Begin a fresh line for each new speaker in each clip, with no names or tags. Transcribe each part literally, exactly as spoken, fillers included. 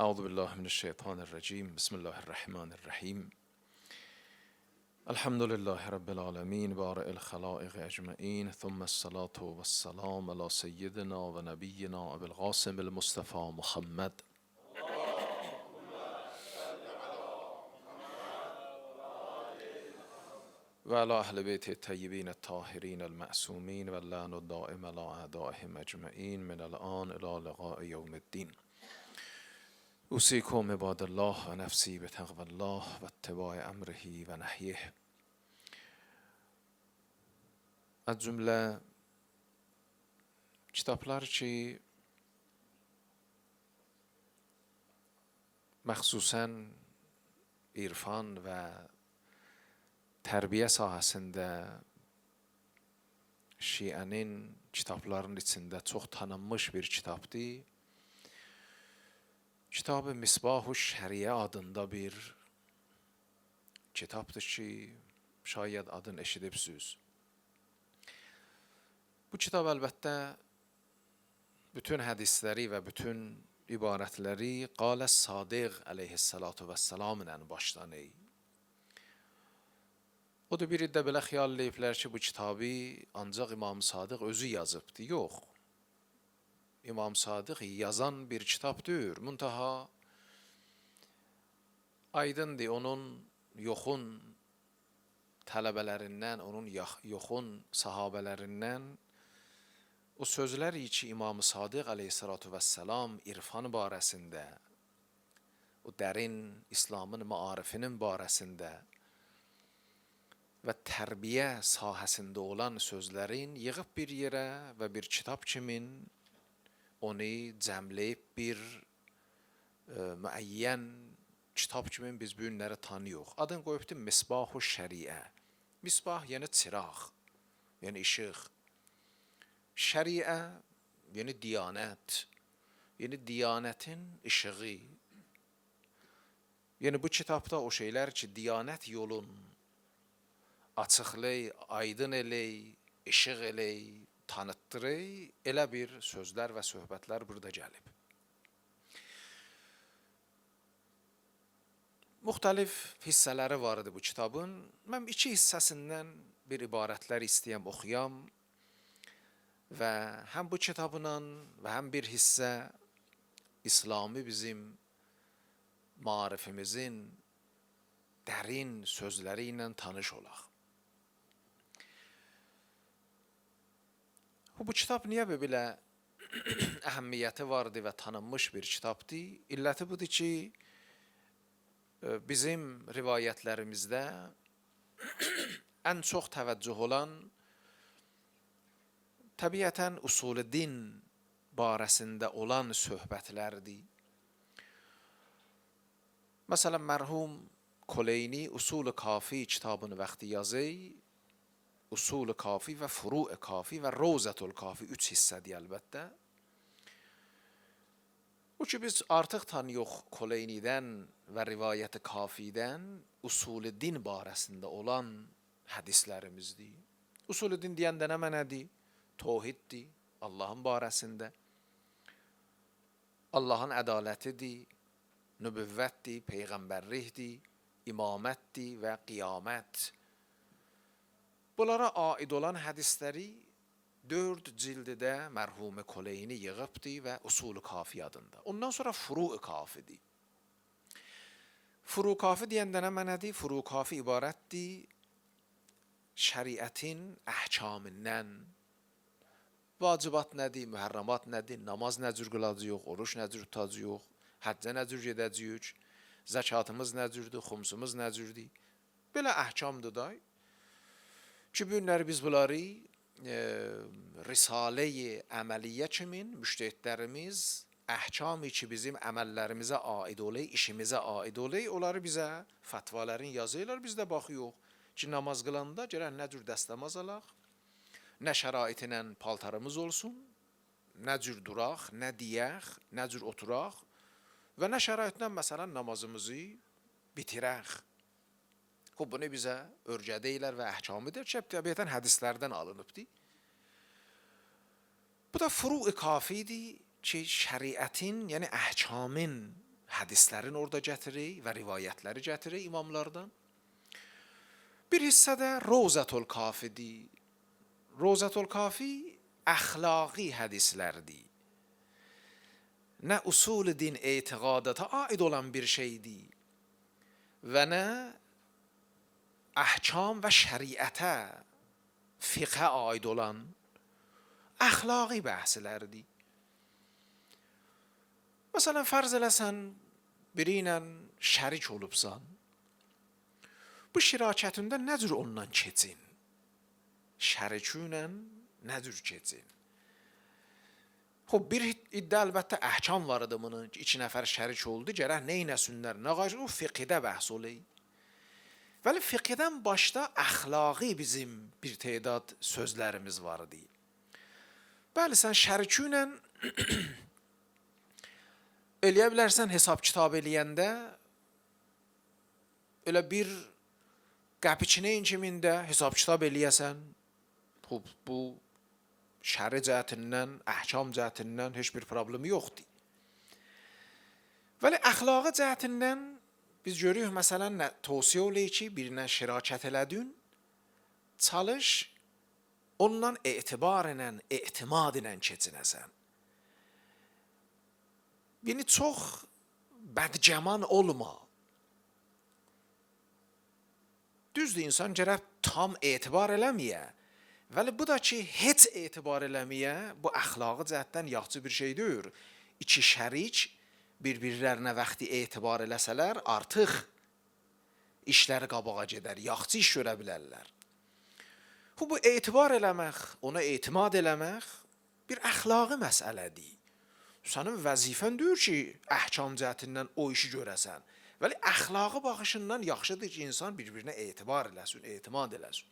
أعوذ بالله من الشيطان الرجيم بسم الله الرحمن الرحيم الحمد لله رب العالمين بارئ الخلائق أجمعين ثم الصلاة والسلام على سيدنا ونبينا أبي القاسم المصطفى محمد وعلى أهل بيت الطيبين الطاهرين المعصومين واللعن الدائم على أعدائهم أجمعين من الآن إلى لقاء يوم الدين. أوصيكم عباد الله ونفسي بتقوى الله واتباع أمره و نهيه. از جمله kitaplar ki məxsusən irfan və tərbiyə sahəsində Şiənin kitablarının içində çox tanınmış bir kitabdır. Kitab-ı Misbah-ı Şəriə adında bir kitabdır ki, şayad adını eşidibsiniz. Bu kitab əlbəttə bütün hədisləri və bütün ibarətləri Qalə Sadiq əleyhissalatu vəssalam ilə başlanır. O da bir iddə belə xiyal ediblər ki, bu kitabı ancaq İmam Sadiq özü yazıbdır. Yox. İmam Sadiq yazan bir kitabdır. Muntaha aydındır, onun yoxun tələbələrindən, onun yoxun sahabələrindən o sözlər ki, İmam Sadiq aleyhissalatu vesselam irfan barəsində, o dərin İslamın maarifinin barəsində və tərbiyə sahəsində olan sözlərin yığıb bir yerə və bir kitab kimin onu cəmləyib bir e, müəyyən kitab kimin biz bu günləri tanıyıq. Adını qoyubdur Misbah-ı Şəriə. Misbah yəni çıraq, yəni işıq. Şəriə yəni diyanət, yəni diyanətin işığı. Yəni bu kitabda o şeylər ki, diyanət yolun açıqlay, aydın elək, işıq elək, tanıtdırı, elə bir sözlər və söhbətlər burada gəlib. Müxtəlif hissələri var idi bu kitabın. Mən iki hissəsindən bir ibarətlər istəyəm, oxuyam və həm bu kitabla və həm bir hissə İslami bizim marifimizin dərin sözləri ilə tanış olaq. Bu kitab niyə belə əhəmiyyəti vardı və tanınmış bir kitabdır? İlləti budur ki, bizim rivayətlərimizdə ən çox təvəccüh olan təbiətən usul-i din barəsində olan söhbətlərdir. Məsələn, mərhum Kuleyni Usul-i Kafi kitabını vaxtı yazır. Usul-i Kafi və Furu-i Kafi və Rovzətul Kafi üç hissədir əlbəttə. O ki, biz artıq tanıyıq Kuleynidən və rivayət-i Kafidən usul-i din barəsində olan hədislərimizdir. Usul-i din deyəndə nə mənədir? Tohiddir, Allahın barəsində. Allahın ədalətidir, nübüvvətdir, peyğəmbərlikdir, imamətdir və qiyamət. Bunlara aid olan hədisləri dörd cildidə mərhum Kuleyni yığıbdır və Usul-i Kafi adında. Ondan sonra Furu-i Kafidir. Furu-i Kafi deyəndə nə mənədir? Furu-i Kafi ibarətdir şəriətin əhkamından. Vacibat nədir, mühərramat nədir, namaz nə cür qılacağıq, oruç nə cür tutacağıq, həccə nə cür gedəcəyik, zəkatımız nə cürdür, xumsumuz nə cürdür. Belə əhkamdır da. Ki bu günləri biz bunları e, Risale-i əməliyyə kimin müştəhidlərimiz əhkamı ki bizim əməllərimizə aid olay, işimizə aid olay, onları bizə fətvaların yazırlar, biz də baxıyıq ki, namaz qılanda gələn nə cür dəstəmaz alaq, nə şəraitlə paltarımız olsun, nə cür duraq, nə deyək, nə cür oturaq və nə şəraitlə məsələn namazımızı bitirək. O bunu bizə örgədəylər və əhkamıdır ki, təbiətən hədislərdən alınıbdır. Bu da Furu-i Kafidir ki, şəriətin, yəni əhkamın hədislərin orada gətirir və rivayətləri gətirir imamlardan. Bir hissə də Rovzatul Kafidir. Rovzatul Kafi əxlaqi hədislərdir. Nə usul din etiqadata aid olan bir şeydir və nə əhkam və şəriətə, fiqhə aid olan əxlaqi bəhslərdir. Məsələn, fərz eləsən, biri ilə şərik olubsan, bu şirakətində nə cür ondan keçin? Şərikü ilə nə cür keçin? Xub, bir iddia əlbəttə əhkam var idi bunun, iki nəfər şərik oldu, gərək neynəsünlər, nə qayır, o fiqhidə bəhs olayı. Vəli fiqhidən başda əxlaqi bizim bir tedad sözlərimiz var idi. Bəli, sən şərikü ilə eləyə bilərsən hesab kitab eləyəndə, elə bir qəpiçinin kimində hesab kitab eləyəsən, bu şəri cəhətindən, əhkam cəhətindən heç bir problemi yoxdur. Vəli əxlaqı cəhətindən biz görürük, məsələn, tövsiyə oluyur ki, birinə şirakət elədin, çalış, ondan etibar ilə, etimad ilə keçinəsən. Yəni, çox bədcəman olma. Düzdür, insan gərək tam etibar eləməyə. Vəli bu da ki, heç etibar eləməyə, bu əxlaqı cəhətdən yaxşı bir şey deyir. İki şərik bir-birlərinə vaxtı etibar eləsələr, artıq işləri qabağa gedər, yaxşı iş görə bilərlər. Bu etibar eləmək, ona etimad eləmək bir əxlaqi məsələdir. Sənin vəzifən deyir ki, əhkam cəhətindən o işi görəsən. Vəli əxlaqı baxışından yaxşıdır ki, insan bir-birinə etibar eləsin, etimad eləsin.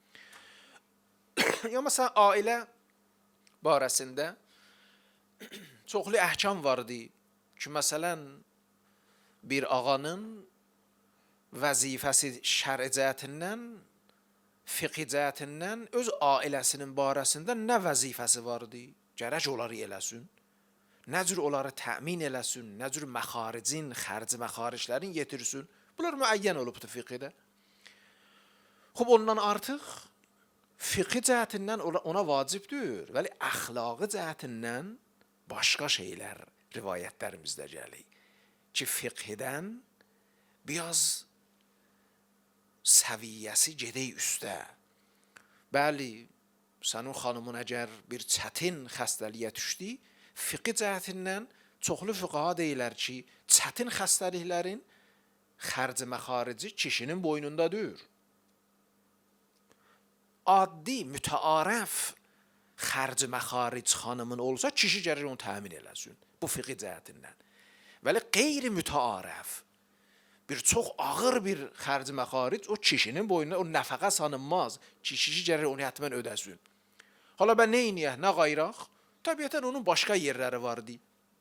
Ya məsələn, ailə barəsində çoxlu əhkam vardı ki, məsələn, bir ağanın vəzifəsi şəri cəhətindən, fiqhi cəhətindən öz ailəsinin barəsində nə vəzifəsi vardı? Gərək onları eləsin. Nə cür onları təmin eləsin, nə cür məxaricin, xərci məxariclərin yetirsin. Bunlar müəyyən olubdur fiqhidə. Xub, ondan artıq fiqhi cəhətindən ona vacibdir, vəli əxlaqı cəhətindən başqa şeylər rivayətlərimizdə gəlir. Ki, fiqhidən biraz səviyyəsi gedək üstə. Bəli, sənin xanımın əgər bir çətin xəstəliyə düşdü, fiqhi cəhətindən çoxlu fuqaha deyirlər ki, çətin xəstəliklərin xərci məxarici kişinin boynundadır. Addi, mütəarəf xərci məxaric xanımın olsa, kişi gərək onu təmin eləsin. Bu fiqhi cəhətindən. Vəli qeyri mütəarəf, bir çox ağır bir xərci məxaric o kişinin boynuna, o nəfəqə sanınmaz. Kişi gərək onu hətmən ödəsin. Hala bən nə iniyək, nə qayraq? Təbiətən onun başqa yerləri vardı.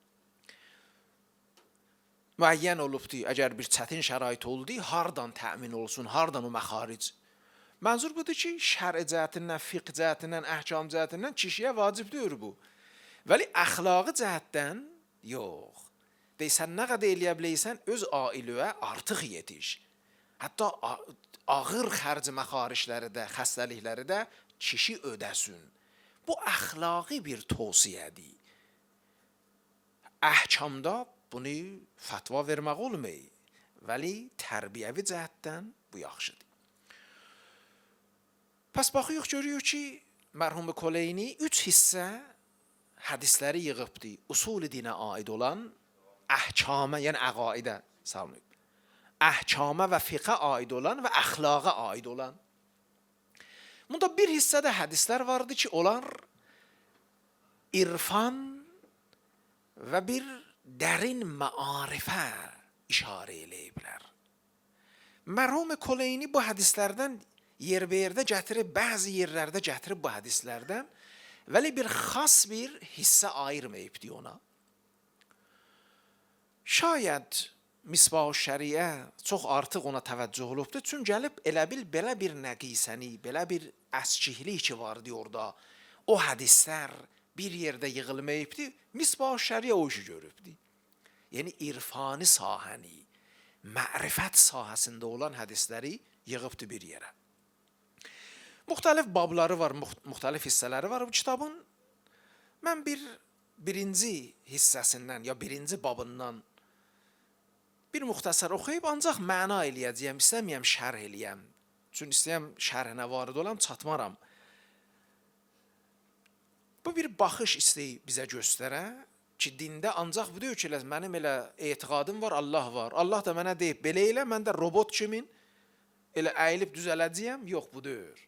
Müəyyən olubdu, əgər bir çətin şərait oldu, hardan təmin olsun, hardan o məxaric. Mənzur budur ki, şəri cəhətindən, fiqh cəhətindən, əhkam cəhətindən kişiyə vacibdir bu. Vəli əxlaqı cəhətdən yox. Deysən, nə qədər eləyə biləysən, öz ailəyə artıq yetiş. Hətta ağır xərci məxaricləri də, xəstəlikləri də kişi ödəsin. Bu əxlaqi bir tövsiyədir. Əhkamda bunu fətva vermək olmayı, vəli tərbiyəvi cəhətdən bu yaxşıdır. Pəs baxıyıq, görüyoruz ki, mərhum Koleyni üç hissə hədisləri yığıbdır. Usul dinə aid olan əhkamə, yəni əqaidə, salmayıb. Əhkamə və fiqhə aid olan və əxlaqa aid olan. Bunda bir hissədə hədislər vardı ki, onlar irfan və bir dərin məarifə işarə eləyiblər. Mərhum Koleyni bu hədislərdən yer-bir-yerdə gətirib, bəzi yerlərdə gətirib bu hədislərdən, vəli bir xas bir hissə ayırmayıbdı ona. Şayət Misbah-ı Şəriə çox artıq ona təvəccüh olubdur, çünki gəlib elə bil belə bir nəqisəni, belə bir əskiklik ki vardı orada, o hədislər bir yerdə yığılmayıbdı, Misbah-ı Şəriə o işi görübdü. yəni irfani sahəni, mərifət sahəsində olan hədisləri yığıbdır bir yerə. Müxtəlif babları var, müxtəlif hissələri var. Bu kitabın mən bir birinci hissəsindən ya birinci babından bir müxtəsər oxuyub ancaq məna eləyəcəyəm, istəməyəm şərh eləyəm. Çünki istəyəm şərhinə varid olam, çatmaram. Bu bir baxış istəyib bizə göstərə ki, dində ancaq bu deyil ki, mənim elə etiqadım var, Allah var. Allah da mənə deyib, belə elə, mən də robot kimin elə əyilib düzələcəyəm, yox bu deyil.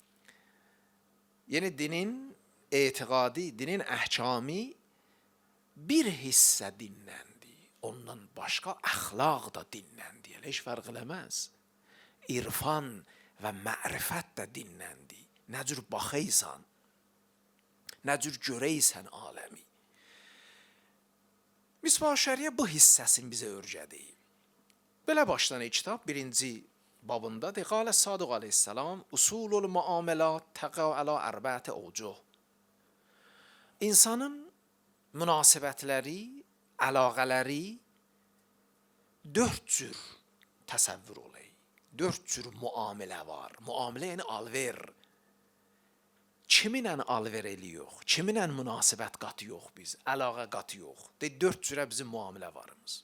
Yəni dinin etiqadi, dinin əhkami bir hissə dinləndi. Ondan başqa əxlaq da dinləndi. Elə heç fərq eləməz. İrfan və mərifət də dinləndi. Nə cür baxıysan, nə cür görəysən aləmi. Misbah-ı Şəriə bu hissəsini bizə öyrədi. Belə başlanır kitab birinci babında. Qalə Sadiq aleyhisselam usulul muamelat təqa əla ərbəət ovcuh. İnsanın münasibətləri, əlaqələri dörd cür təsəvvür olayı. Dörd cür muamilə var. Muamilə yəni alver. Kiminlə alver eləyox, kiminlə münasibət qatı yox biz, əlaqə qatı yox. De, dörd cürə bizim muamilə varımız.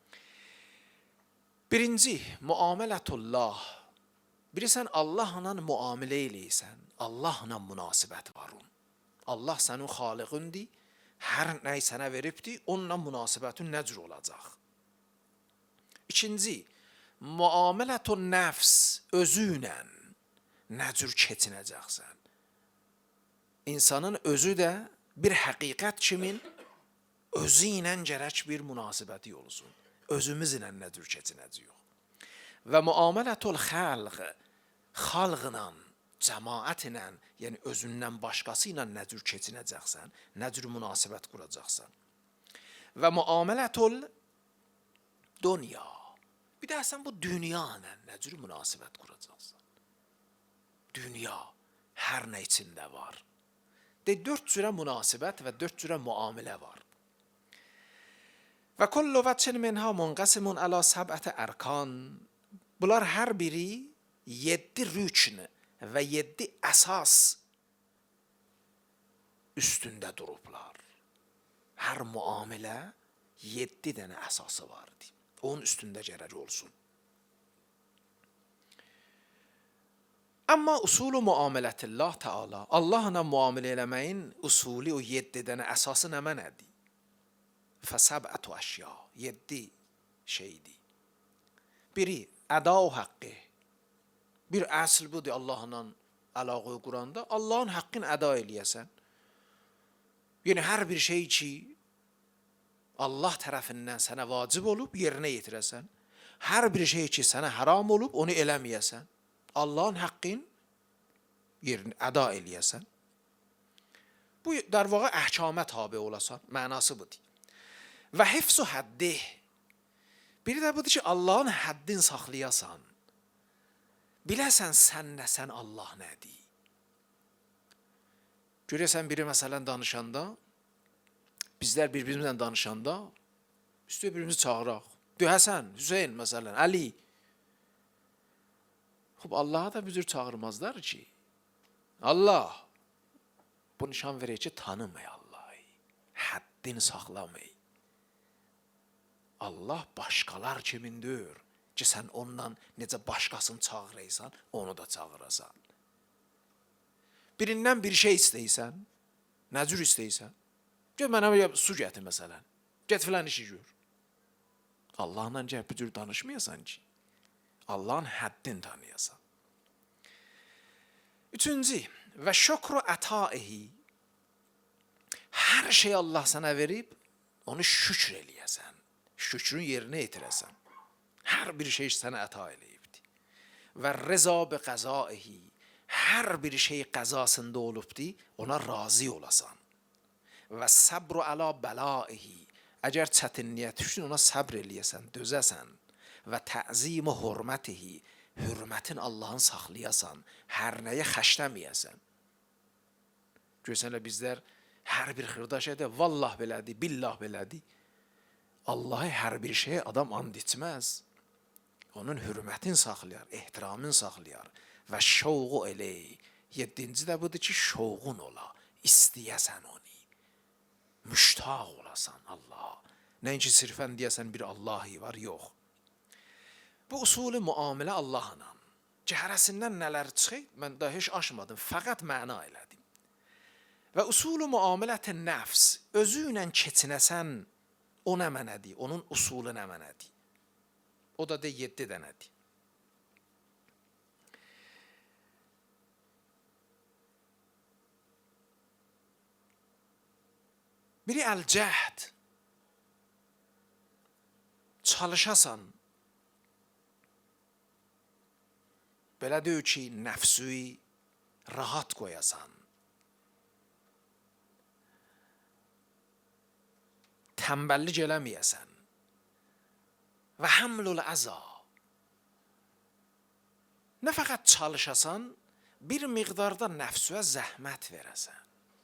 Birinci, muamelətullah. Bilirsən, Allahla muamilə eləysən, Allahla münasibət varın. Allah sənin xaliqindir, hər nəyi sənə veribdir, onunla münasibətin nə cür olacaq? İkinci, muamelətun nəfs, özünlə nə cür keçinəcəksən? İnsanın özü də bir həqiqət kimin özü ilə gərək bir münasibəti olsun. Özümüzlə nə cür keçinəcəyik. Və muamelətul xalq, xalqla, cəmaətlə, yəni özündən başqası ilə nə cür keçinəcəksən, nə cür münasibət quracaqsan. Və muamelətul dünya. Bir də sən bu dünya ilə nə cür münasibət quracaqsan. Dünya hər nə içində var. De, dörd cürə münasibət və dörd cürə muamilə var. Və kullu vəçin minha munqasimun əla səb'ət ərkan. Bunlar hər biri yeddi rükn və yeddi əsas üstündə durublar. Hər muamilə yeddi dənə əsası vardı. Onun üstündə gərək olsun. Amma usulu muamilətillah Teala, Allahla muamilə eləməyin usuli o yeddi dənə əsası nə mənədir? Fəsəbətü əşya, yeddi şeydir. Biri, əda-u haqqı. Bir əsl budur Allahla əlaqə quranda, Allahın haqqını əda eləyəsən. Yəni, hər bir şey ki, Allah tərəfindən sənə vacib olub, yerinə yetirəsən. Hər bir şey ki, sənə haram olub, onu eləməyəsən. Allahın haqqını yerini əda eləyəsən. Bu, dar vaqa əhkamə tabi olasan, mənası budur. Və hifz-u həddi. Biri də budur ki, Allahın həddini saxlayasan. Biləsən sən nə, sən Allah nədir? Görəsən biri məsələn danışanda, bizlər bir-birimizlə danışanda, üstü birimizi çağıraq. Diyor, Həsən, Hüseyin məsələn, Əli. Xub, Allah'a da büzür çağırmazlar ki. Allah, bu nişan verir ki, tanımay Allah'ı. Həddini saxlamay. Allah başqalar kimindir ki, sən ondan necə başqasını çağıraysan, onu da çağırasan. Birindən bir şey istəysən, nə cür istəysən? Gəl mənə su gətir məsələn. Get filan işi gör. Allahla gəl bu cür danışmayasan ki, Allahın həddini tanıyasan. Üçüncü, və şükru ətaihi. Hər şey Allah sənə verib, onu şükür eləyəsən. Şükrün yerinə yetirəsən. Hər bir şey sənə əta eləyibdir. Və rəza bi qəzaihi. Hər bir şey qəzasında olubdur, ona razı olasan. Və səbru əla bəlaihi. Əgər çətinliyə düşdün, ona səbr eləyəsən, dözəsən. Və təzim-i hürmətihi. Hürmətin Allahın saxlayasan, hər nəyə xəşləməyəsən. Görsən bizlər hər bir xırdaş edə, vallah belədir, billah belədir. Allah'a hər bir şeyə adam and içməz. Onun hürmətini saxlayar, ehtiramını saxlayar və şovqu eləyir. Yeddinci də budur ki, şovqun ola, istəyəsən onu. Müştaq olasan Allah. Nəinki sirfən deyəsən bir Allahı var, yox. Bu usulü muamilə Allahla. Cəhərəsindən nələr çıxır, mən daha heç aşmadım, fəqət məna elədim. Və usulü muamilət-i nəfs, özü ilə keçinəsən, o nə mənədir, onun usulü nə mənədir. O da de yeddi dənədir. Biri əl-cəhd, çalışasan, belə deyir ki, nəfsüyü rahat qoyasan, tənbəllik eləməyəsən və həmlul əza. Nə fəqət çalışasan, bir miqdarda nəfsüyə zəhmət verəsən.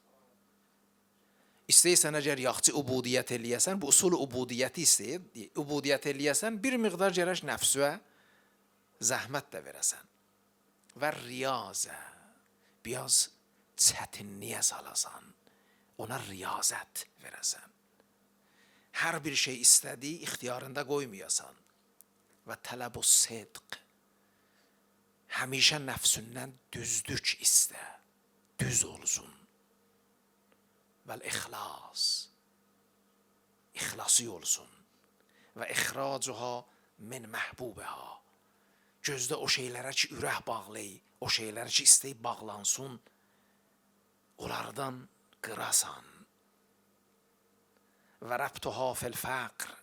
İstəyirsən əgər yaxçı ubudiyyət eləyəsən, bu usulü ubudiyyəti istəyir, ubudiyyət eləyəsən, bir miqdar gərək nəfsüyə zəhmət də verəsən. Və riyazə, biraz çətinliyə salasan, ona riyazət verəsən. Hər bir şey istədiyi ixtiyarında qoymayasan və tələb-u sidq, həmişə nəfsündən düzlük istə, düz olsun. Vəl-ixlas, ixlası olsun və ixracuha min məhbubəha. Gözdə o şeylərə ki, ürək bağlayı, o şeylərə ki, istəyib bağlansın, onlardan qırasan. Və rəbtuha fil-fəqr.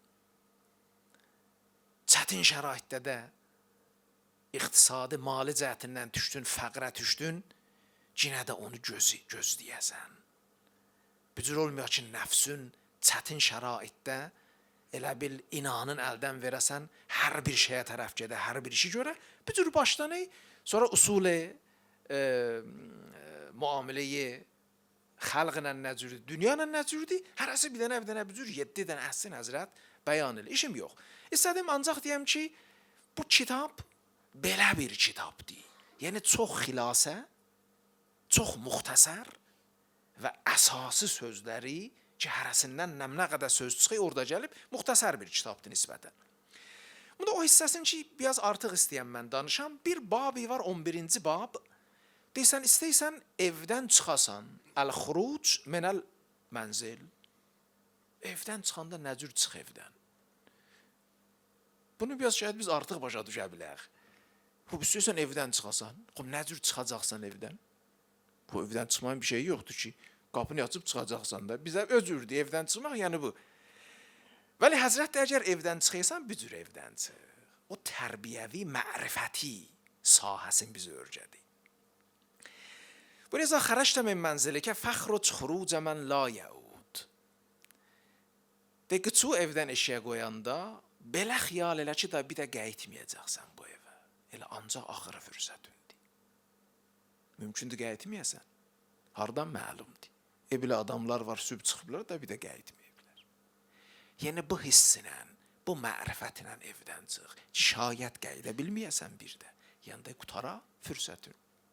Çətin şəraitdə də iqtisadi, mali cəhətindən düşdün, fəqrə düşdün, yenə də onu gözü, gözləyəsən. Bücür olmuyor ki, nəfsün çətin şəraitdə elə bil inanın əldən verəsən, hər bir şeyə tərəf gedə, hər bir işi görə, bücür başdan ey, sonra usulü, e, muamiləyi, xalqla nəcürdür, dünyanla nəcürdür, hərəsi bir dənə, bir dənə bücür, yeddi dənə əhsin həzrət bəyan elə. İşim yox. İstədim ancaq deyəm ki, bu kitab belə bir kitabdır. Yəni çox xilasə, çox muxtəsər və əsası sözləri ki, hərəsindən nəmnə qədər söz çıxır, orada gəlib, muxtəsər bir kitabdır nisbətən. Bunda o hissəsini ki, biraz artıq istəyəm mən danışam. Bir babi var, on birinci bab. Deysən, istəysən evdən çıxasan, əl-xuruc minəl mənzil. Evdən çıxanda nə cür çıx evdən? Bunu biraz şəhət biz artıq başa düşə bilək. Bu, istəysən evdən çıxasan, nə cür çıxacaqsan evdən? Bu evdən çıxmanın bir şeyi yoxdur ki, qapını açıb çıxacaqsan da. Bizə özürdür evdən çıxmaq, yəni bu. Vəli həzrət də əgər evdən çıxıysan, bir cür evdən çıx. O tərbiyəvi, mərifəti sahəsini bizə öyrədir. Bu rəza xərəcdə min mənzilikə fəxruc xurucə mən la yəud. De ki, çu evdən eşiyə qoyanda, belə xiyal elə ki, da bir də qayıtmayacaqsan bu evə. Elə ancaq axırı fürsətin. Mümkündür qayıtmayəsən. Hardan məlumdur. E belə adamlar var, süb çıxıblar da bir də qayıtmayıblar. Yəni bu hissinə, bu mərifətinə evdən çıx. Şayət qayıda bilməyəsən bir də. Yəni də qutara fürsətin.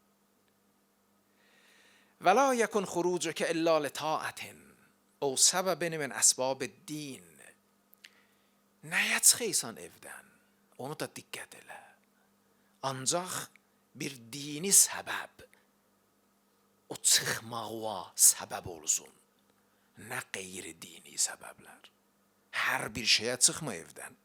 Və la yəkun xurucukə illə li taətin o səbəbini min əsbab-id-din. Nəyə çıxıysan evdən? Onu da diqqət elə. Ancaq bir dini səbəb o çıxmağa səbəb olsun. Nə qeyri-dini səbəblər. Hər bir şeyə çıxma evdən.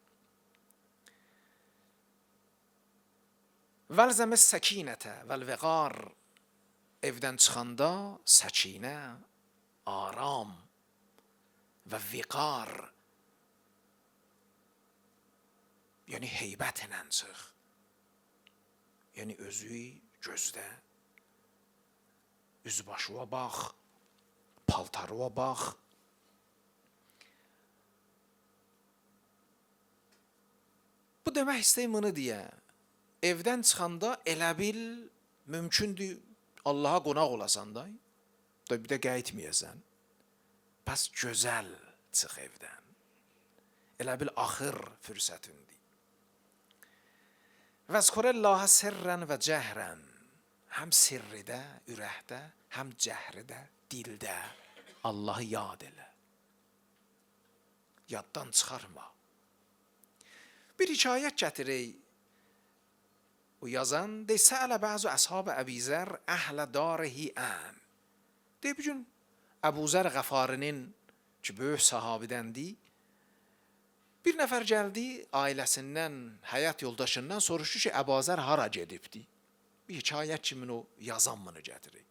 Vəlzəmə səkinətə vəl-vəqar. Evdən çıxanda səkinə, aram və viqar, yəni heybətlə çıx. Yəni özü gözdə, üzbaşıva bax, paltarıva bax. Bu demək istəyim bunu deyə, evdən çıxanda elə bil mümkündür Allaha qonaq olasan da, da bir də qayıtmayəsən. Bəs gözəl çıx evdən. Elə bil axır fürsətindir. Vəzkurəllaha sirrən və cəhrən. Həm sirridə, ürəkdə, həm cəhridə, dildə Allahı yad elə. Yaddan çıxarma. Bir hikayət gətirək. O yazan, dey səələ bəzu əshab Əbi Zər əhlə darihi ən. Dey bir gün Əbu Zər Qəfarinin ki böyük sahabidəndi, bir nəfər gəldi ailəsindən, həyat yoldaşından soruşdu ki, Əbu Zər hara gedibdi? Bir hikayət kimin o yazan bunu gətirir.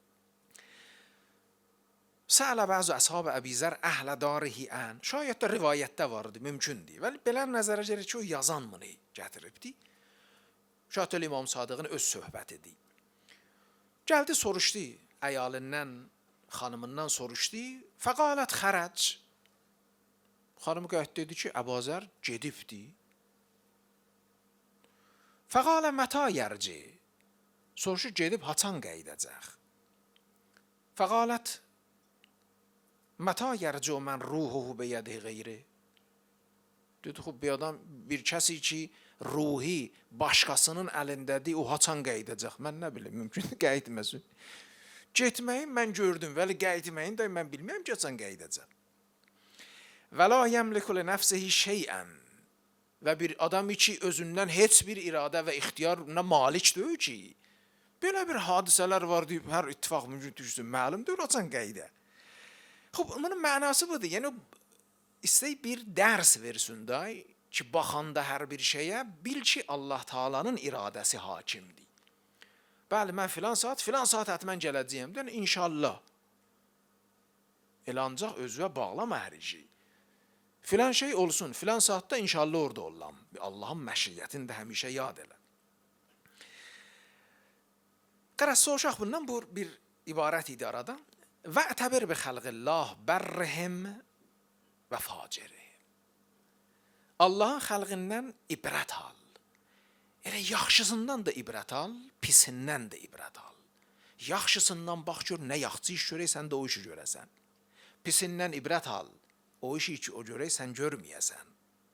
Səələ bəzu əshab Əbi Zər əhlə darihi ən. Şayət də rivayətdə vardı, mümkündür. Vəli belə nəzərə gəlir ki, o yazan bunu gətiribdi. Şayət də İmam Sadiqin öz söhbətidir. Gəldi soruşdu, əyalindən, xanımından soruşdu. Fəqalət xərəc. Xanım qəhd dedi ki, Əbu Zər gedibdi. Fəqalə mətə yərci. Soruşu gedib haçan qeydəcək. Fəqalət mətə yərci mən ruhuhu beyədi qeyri. Dedi, xub bir adam, bir kəsi ki, ruhi başqasının əlindədir, o haçan qeydəcək. Mən nə bilim, mümkün qeydməsin. Getməyin mən gördüm, vəli qeydməyin də mən bilməyəm ki, haçan qeydəcək. Və la yəmliku li nəfsihi şeyən. Və bir adam ki, özündən heç bir iradə və ixtiyarına malik deyil ki, belə bir hadisələr var deyib, hər ittifaq mümkün düşsün, məlum deyil, haçan qeydə. Xub, bunun mənası budur. Yəni, istəyib bir dərs versin da, ki, baxanda hər bir şeyə, bil ki, Allah Taala'nın iradəsi hakimdir. Bəli, mən filan saat, filan saat hətmən gələcəyəm. Deyən, inşallah. Elə ancaq özüvə bağlama hər şey. Filan şey olsun, filan saatda inşallah orada olam. Allahın məşiyyətini də həmişə yad elə. Qarası soruşaq bundan bu bir ibarət idi aradan. Və ətəbir bi xəlqillah bərrihim və facirihim. Allahın xəlqindən ibrət al. Elə yaxşısından da ibrət al, pisindən də ibrət al. Yaxşısından bax gör, nə yaxşı iş görək, sən də o işi görəsən. Pisindən ibrət al. O işi ki, o görək, sən görməyəsən.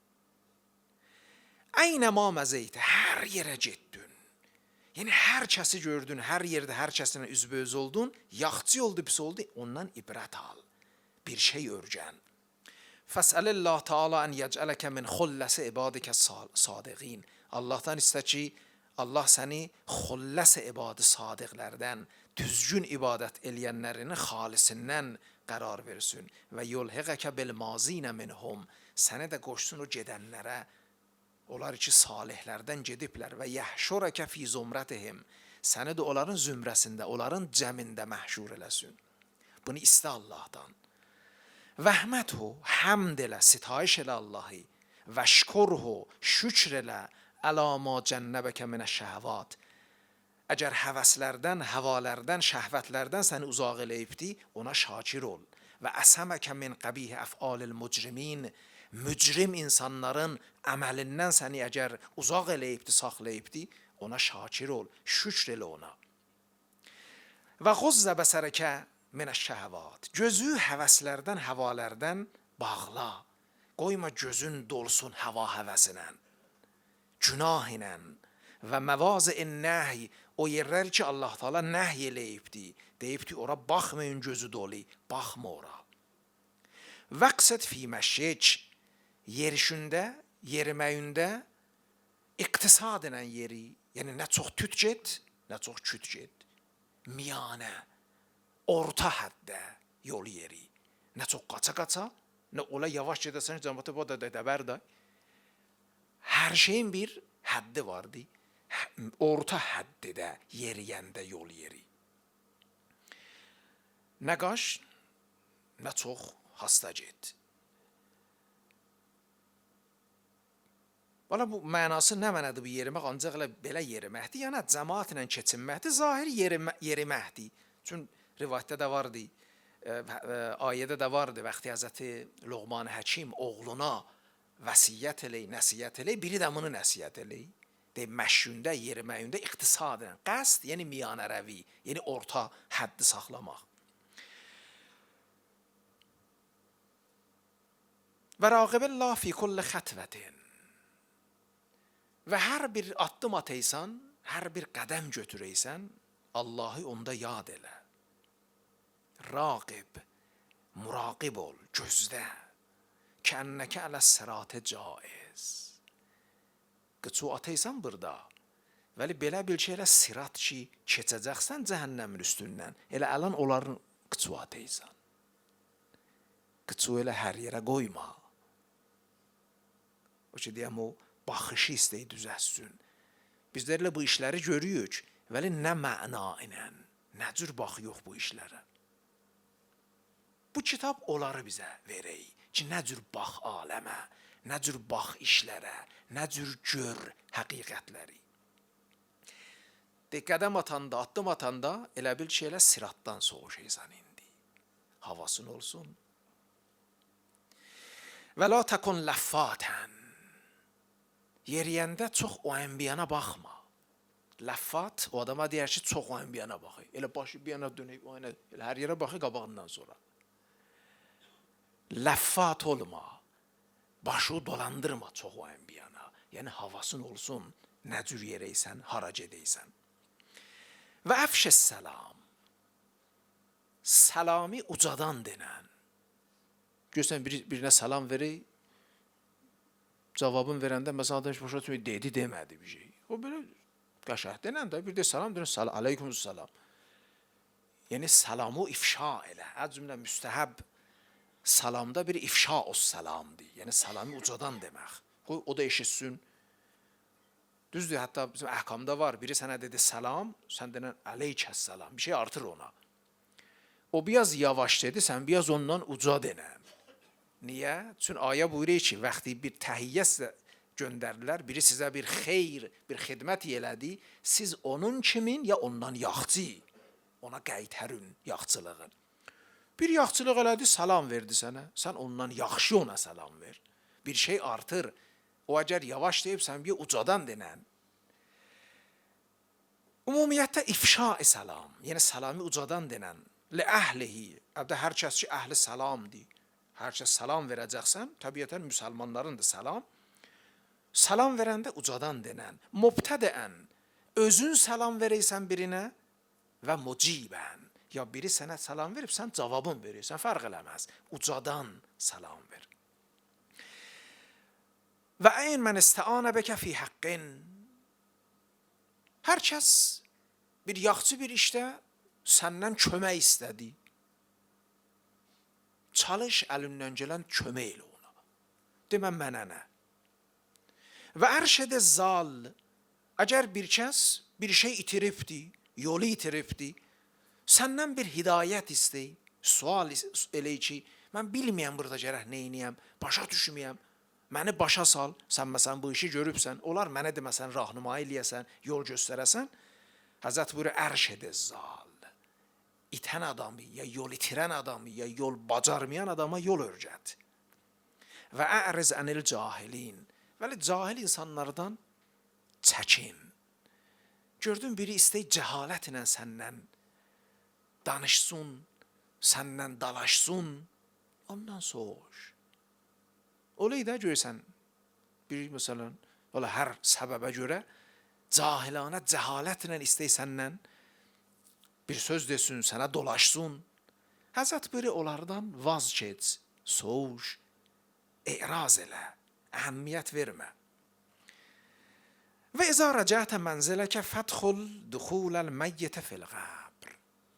Əynə ma məzeytə, hər yerə getdin. Yəni, hər kəsi gördün, hər yerdə hər kəsinə üzböz oldun, yaxçı oldu, pis oldu, ondan ibrət al. Bir şey örgən. Fəsəlillah Teala ən yəcələkə min xulləsi ibadikə sadiqin. Allahdan istə ki, Allah səni xulləsi ibadı sadiqlərdən, düzgün ibadət eləyənlərini xalisindən qərar versin. Və yulhiqəkə bil mazinə minhum. Səni də qoşsun o gedənlərə. Onlar ki, salihlərdən gediblər və yəhşurəkə fi zumrətihim. Səni də onların zümrəsində, onların cəmində məhşur eləsin. Bunu istə Allahdan. Vəhməthu, həmd elə, sitayiş elə Allahı. Vəşkurhu, şükr elə, əla ma cənnəbəkə minə şəhvat. Əgər həvəslərdən, həvalərdən, şəhvətlərdən səni uzaq eləyibdi, ona şakir ol. Və əsəməkə min qəbih əf'alil mücrimin. Mücrim insanların əməlindən səni əgər uzaq eləyibdi, saxlayibdi, ona şakir ol, şükr elə ona. Və xuzzə bəsərəkə minə şəhvat. Gözü həvəslərdən, həvalərdən bağla. Qoyma gözün dolsun həva həvəsinə, günah ilə və məvazı-in nəhy, o yerlər ki, Allah Teala nəhy eləyibdi, deyibdi, ora baxmayın gözü dolu, baxma ora. Vəqsət fi məşik, yerişində, yeriməyində, iqtisad edən yeri, yəni nə çox tüt get, nə çox küt get, miyanə, orta həddə yol yeri, nə çox qaça-qaça, nə ola yavaş gedəsən, cəmatı bu da dəbər da. Hər şeyin bir həddi vardı, orta həddidə yeriyəndə yol yeri. Nə qaş, nə çox hasta get. Valla bu mənası nə mənədir bu yerimək, ancaq belə yeriməkdir, yəni cəmaat ilə keçinməkdir, zahir yeriməkdir. Çünki rivayətdə də vardı, ayədə də vardı, vaxtı Həzrəti Luqman Həkim oğluna vəsiyyət elək, nəsiyyət elək, biri də bunu nəsiyyət elək. Deyib, məşyündə, yeriməyündə iqtisad edən, qəsd, yəni miyanərəvi, yəni orta həddi saxlamaq. Və raqibəllah fi kulli xətvətin. Və hər bir addım ataysan, hər bir qədəm götürəysən, Allahı onda yad elə. Raqib, muraqib ol, gözlə. Kənnəkə ələ sıratə caiz. Qıçu ataysan burada. Vəli belə bir şey elə sirat ki, keçəcəksən cəhənnəmin üstündən. Elə ələn onların qıçu ataysan. Qıçu elə hər yerə qoyma. O ki, deyəm, o baxışı istəyi düzəssün. Bizlər elə bu işləri görüyük. Vəli nə məna ilə, nə cür baxıyıq bu işlərə. Bu kitab onları bizə verək ki, nə cür bax aləmə, nə cür bax işlərə, nə cür gör həqiqətləri. De, qədəm atanda, addım atanda elə bil ki, elə siratdan soğuşaysan indi. Havasın olsun. Və la təkun ləffatən. Yeriyəndə çox o ənbiyana baxma. Ləffat o adama deyər ki, çox o ənbiyana baxır. Elə başı bir yana dönək, o yana, elə hər yerə baxır qabağından sonra. Ləffat olma. Başı dolandırma çox o ənbiyana. Yəni havasın olsun, nə cür yerəysən, hara gedəysən. Və əfşəs səlam. Səlami ucadan denən. Görsən bir, birinə salam verək, cavabın verəndə məsələn adam başa düşmür, dedi, demədi bir şey. O belə qəşəng denən də bir də salam denən, salam, aleyküm salam. Yəni salamı ifşa elə. Az cümlə müstəhəb salamda bir ifşa o salamdır. Yəni salamı ucadan demək. Qoy o da eşitsin. Düzdür, hətta bizim əhkamda var. Biri sənə dedi salam, sən denən aleykəs salam. Bir şey artır ona. O biraz yavaş dedi, sən biraz ondan uca denən. Niyə? Çünki ayə buyuruyor ki, vaxtı bir təhiyyə sizə göndərdilər, biri sizə bir xeyr, bir xidmət elədi, siz onun kimin ya ondan yaxçı, ona qaytarın yaxçılığın. Bir yaxçılıq elədi, salam verdi sənə, sən ondan yaxşı ona salam ver. Bir şey artır, o əgər yavaş deyib, sən bir ucadan denən. Ümumiyyətdə ifşa-i salam, yəni salamı ucadan denən, li əhlihi, əbdə hər kəs ki, əhli salamdır. Hər kəs salam verəcəksən, təbiətən müsəlmanların da salam. Salam verəndə ucadan denən. Mubtədəən, özün salam verəysən birinə və mucibən. Ya biri sənə salam verib, sən cavabın verirsən, fərq eləməz. Ucadan salam ver. Və əyn mən istəanə bəkə fi haqqin. Hər kəs bir yaxçı bir işdə səndən kömək istədi. Çalış əlindən gələn kömək elə ona. Demə mənə nə? Və ərşədə zal, əgər bir kəs bir şey itiribdi, yolu itiribdi, səndən bir hidayət istəy, sual elək ki, mən bilməyəm burada gərək neyniyəm, başa düşməyəm, məni başa sal, sən məsələn bu işi görübsən, olar mənə deməsən, rahnuma eləyəsən, yol göstərəsən, Həzrət buyuruyor, ərşədə zal. İtən adamı, ya yol itirən adamı, ya yol bacarmayan adama yol örgət. Və əriz ənil cahilin. Vəli cahil insanlardan çəkin. Gördün biri istəy cəhalətlə səndən danışsın, səndən dalaşsın, ondan soğuş. Olayı da görsən, bir məsələn, ola hər səbəbə görə cahilanə, cəhalətlə istəy səndən bir söz desin, sənə dolaşsın. Həzrət biri onlardan vaz keç, soğuş, e'raz elə, əhəmiyyət vermə. Və izə rəcətə mənziləkə fədxul duxuləl məyyətə fil qəbr.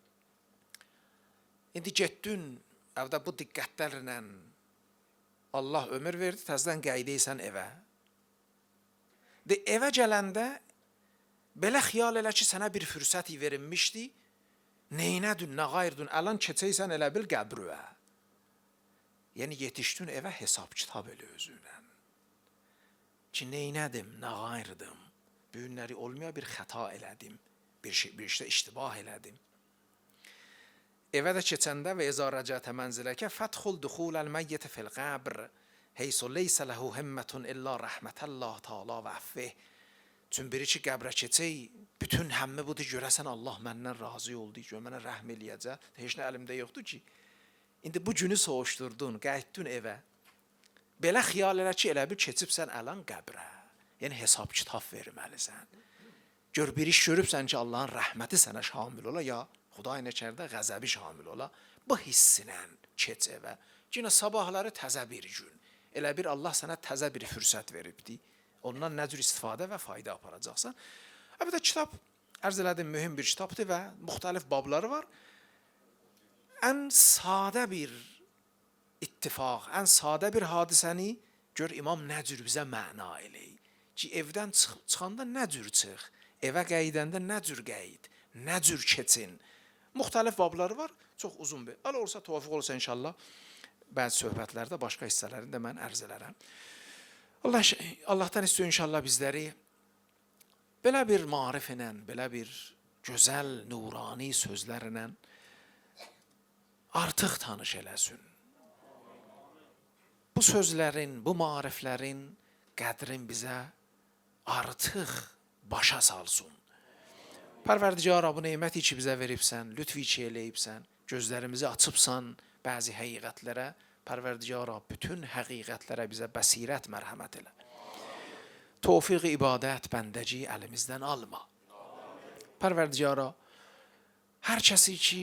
İndi getdin, evdə bu diqqətlərlə Allah ömür verdi, təzdən qəydəysən evə. De, evə gələndə belə xiyal elə ki, sənə bir fürsəti verilmişdi, neynədün, nə qayırdın, əlan keçəysən elə bil qəbrüə. Yəni yetişdin evə hesab kitab elə özünən. Ki neynədim, nə qayırdım, bu günləri olmaya bir xəta elədim, bir, şey, bir işdə iştibah elədim. Evə də keçəndə və izə rəcətə mənziləkə fədxul duxuləl məyyətə fil qəbr heysu leysə ləhu himmətun illə rəhmətəllah taala və əffih. Çün biri ki, qəbrə keçək, bütün həmmi budur, görəsən Allah məndən razı oldu, gör, mənə rəhm eləyəcək, heç nə əlimdə yoxdur ki. İndi bu günü soğuşdurdun, qayıtdın evə. belə xiyal elə ki, elə bir keçibsən əlan qəbrə. Yəni hesab kitab verməlisən. Gör bir iş görübsən ki, Allahın rəhməti sənə şamil ola, ya Xuday nəkərdə qəzəbi şamil ola. Bu hissinə keç evə. Yenə sabahları təzə bir gün. Elə bir Allah sənə təzə bir fürsət veribdi. Ondan nə cür istifadə və fayda aparacaqsan. Bir də kitab, ərz elədim, mühüm bir kitabdır və müxtəlif babları var. Ən sadə bir ittifaq, ən sadə bir hadisəni gör imam nə cür bizə məna eləyir. Ki, evdən çıx çıxanda nə cür çıx, evə qeydəndə nə cür qeyd, nə cür keçin. Müxtəlif babları var, çox uzun bir. Ələ olsa, tofiq olsa inşallah, bəzi söhbətlərdə başqa hissələrini də mən ərz elərəm. Allah, Allahdan istiyor inşallah bizləri belə bir marif ilə, belə bir gözəl, nurani sözlərlə artıq tanış eləsin. Bu sözlərin, bu mariflərin qədrin bizə artıq başa salsın. Pərverdigara, bu neymət ki bizə veribsən, lütfi ki eləyibsən, gözlərimizi açıbsan bəzi həqiqətlərə, Pərverdigara, bütün həqiqətlərə bizə bəsirət mərhəmət elə. Tövfiq ibadət, bəndəci əlimizdən alma. Pərverdigara, hər kəsi ki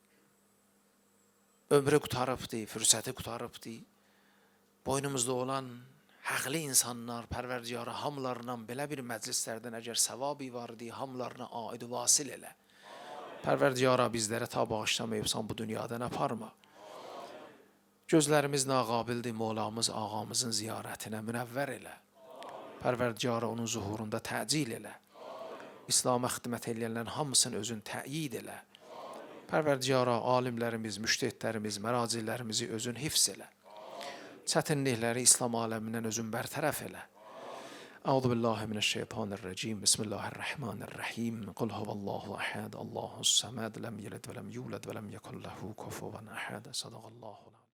ömrü qutarıbdı, fürsəti qutarıbdı, boynumuzda olan həqli insanlar, Pərverdigara, hamlarla belə bir məclislərdən əgər səvabi vardı, hamlarına aid vasil elə. Pərverdigara, bizlərə ta bağışlamayıbsan bu dünyadan aparma. Gözlərimiz naqabildir, Mevlamız ağamızın ziyarətinə münəvvər elə. Pərverdigara, onun zuhurunda təcil elə. İslam'a xidmət eləyənlərin hamısını özün təyid elə. Pərverdigara, alimlərimiz, müştehidlərimiz, məracillərimizi özün hifz elə. Çətinlikləri İslam aləmindən özün bərtərəf elə. Əuzu billahi mineşşeytanirracim. Bismillahirrahmanirrahim. Qul huvallahu ahad, Allahus samad, lem yelid ve lem yulad ve lem yekun lehu kufuven ahad. Sadaqallahu.